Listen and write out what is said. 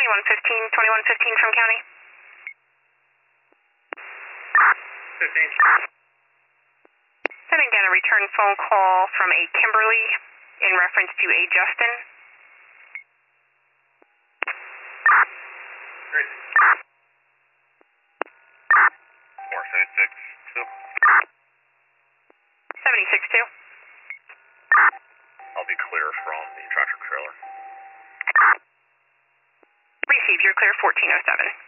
2115 from county. 15. Sending down a return phone call from a Kimberly in reference to a Justin. Great. 762. I'll be clear from the tractor trailer. Received, you're clear 1407.